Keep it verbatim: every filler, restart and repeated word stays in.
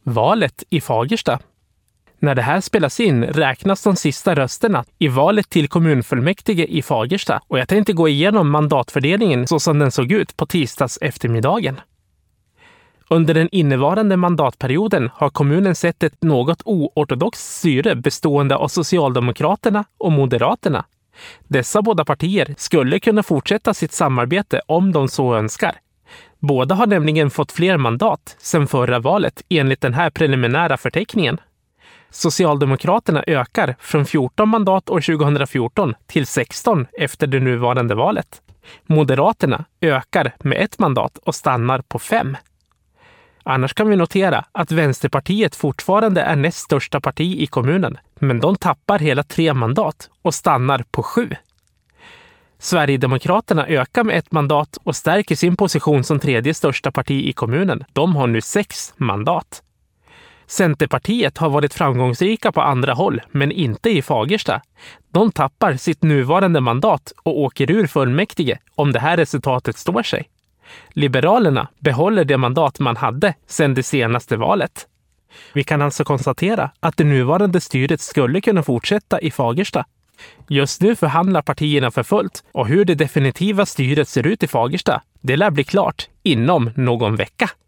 valet i Fagersta. När det här spelas in räknas de sista rösterna i valet till kommunfullmäktige i Fagersta och jag tänkte gå igenom mandatfördelningen så som den såg ut på tisdags eftermiddagen. Under den innevarande mandatperioden har kommunen sett ett något oortodoxt styre bestående av Socialdemokraterna och Moderaterna. Dessa båda partier skulle kunna fortsätta sitt samarbete om de så önskar. Båda har nämligen fått fler mandat sedan förra valet enligt den här preliminära förteckningen. Socialdemokraterna ökar från fjorton mandat år tjugohundrafjorton till sexton efter det nuvarande valet. Moderaterna ökar med ett mandat och stannar på fem. Annars kan vi notera att Vänsterpartiet fortfarande är näst största parti i kommunen, men de tappar hela tre mandat och stannar på sju. Sverigedemokraterna ökar med ett mandat och stärker sin position som tredje största parti i kommunen. De har nu sex mandat. Centerpartiet har varit framgångsrika på andra håll, men inte i Fagersta. De tappar sitt nuvarande mandat och åker ur fullmäktige om det här resultatet står sig. Liberalerna behåller det mandat man hade sedan det senaste valet. Vi kan alltså konstatera att det nuvarande styret skulle kunna fortsätta i Fagersta. Just nu förhandlar partierna för fullt och hur det definitiva styret ser ut i Fagersta, det lär bli klart inom någon vecka.